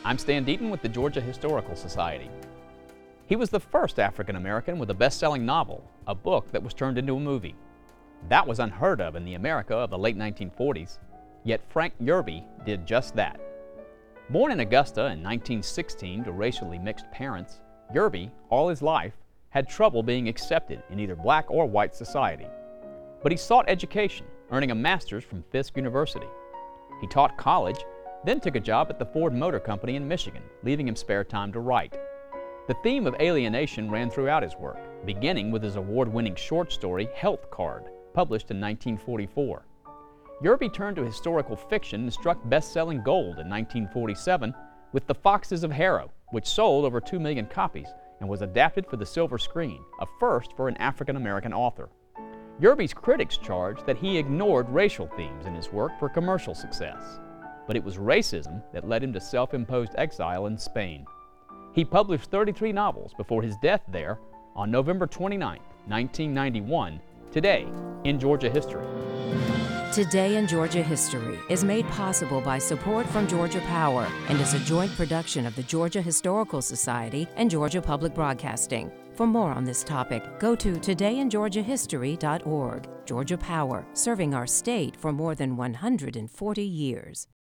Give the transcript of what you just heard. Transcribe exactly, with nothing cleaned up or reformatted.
I'm Stan Deaton with the Georgia Historical Society. He was the first African American with a best-selling novel, a book that was turned into a movie. That was unheard of in the America of the late nineteen forties, yet Frank Yerby did just that. Born in Augusta in nineteen sixteen to racially mixed parents, Yerby, all his life, had trouble being accepted in either black or white society. But he sought education, earning a master's from Fisk University. He taught college, then took a job at the Ford Motor Company in Michigan, leaving him spare time to write. The theme of alienation ran throughout his work, beginning with his award-winning short story, Health Card, published in nineteen forty-four. Yerby turned to historical fiction and struck best-selling gold in nineteen forty-seven with The Foxes of Harrow, which sold over two million copies and was adapted for the silver screen, a first for an African-American author. Yerby's critics charged that he ignored racial themes in his work for commercial success. But it was racism that led him to self-imposed exile in Spain. He published thirty-three novels before his death there on November twenty-ninth, nineteen ninety-one, Today in Georgia History. Today in Georgia History is made possible by support from Georgia Power and is a joint production of the Georgia Historical Society and Georgia Public Broadcasting. For more on this topic, go to today in georgia history dot org. Georgia Power, serving our state for more than one hundred forty years.